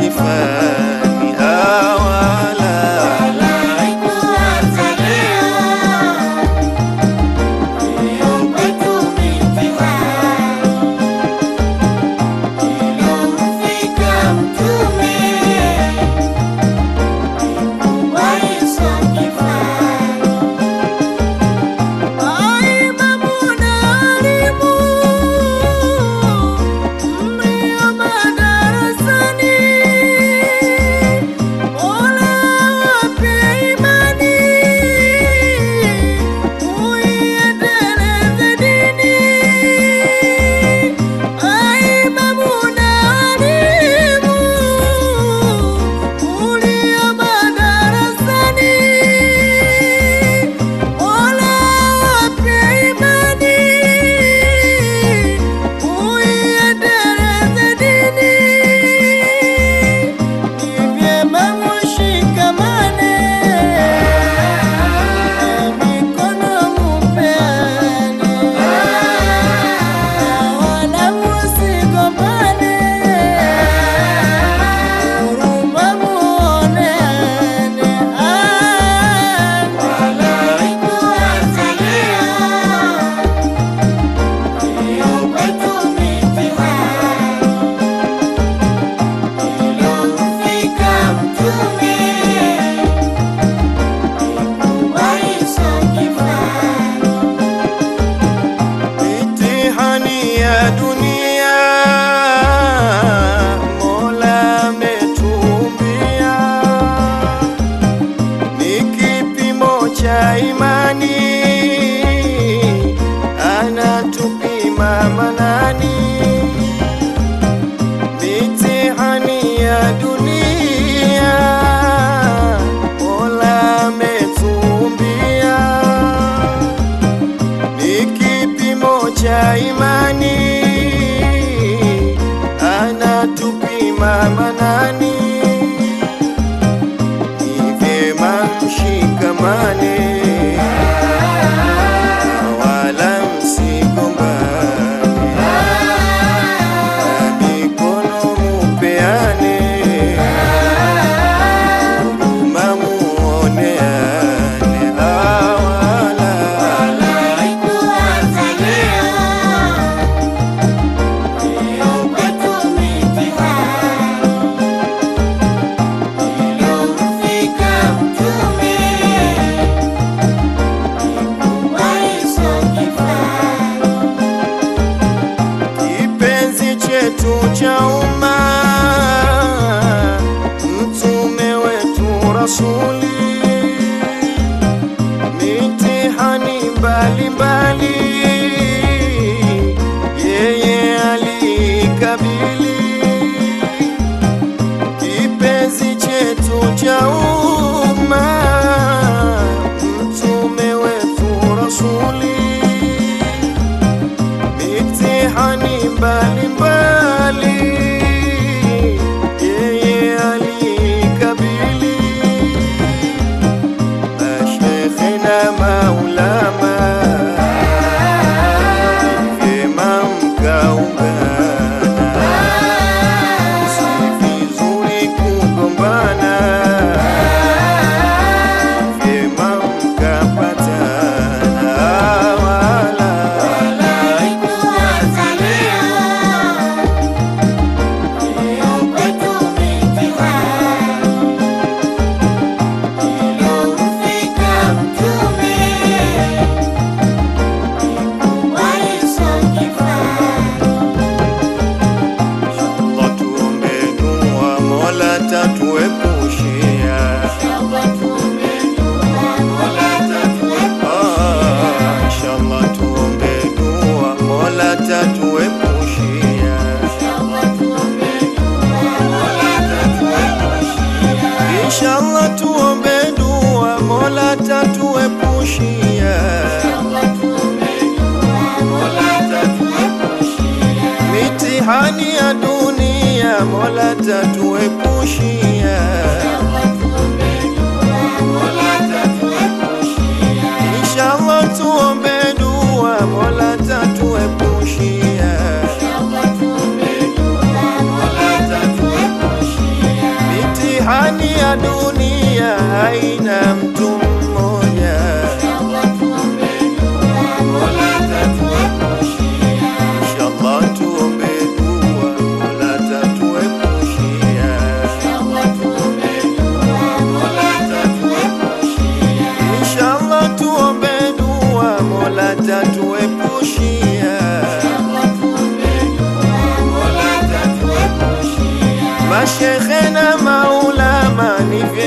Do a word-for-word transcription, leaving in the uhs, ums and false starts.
kifani awala imani anatupima manani mitihani ya dunia Mola ametumbia ni kipimo cha imani anatupima manani ni vyema mshikamane cha umma mtume wetu rasuli mitihani mbalimbali yeye alikabili kipenzi chetu cha umma mtume wetu rasuli mitihani mbalimbali Inshallah tuombe dua Mola tatuepushia mitihani ya dunia Mola tatuepushia Inshallah tuombe dua Mola tatuepushia ya dunia haina mtu mmoja. Inshallah tuombe dua Mola tatuepushia. Inshallah tuombe dua Mola tatuepushia. Inshallah tuombe dua Mola tatuepushia. Inshallah tuombe dua Mola tatuepushia. Mashekhe na maulama ni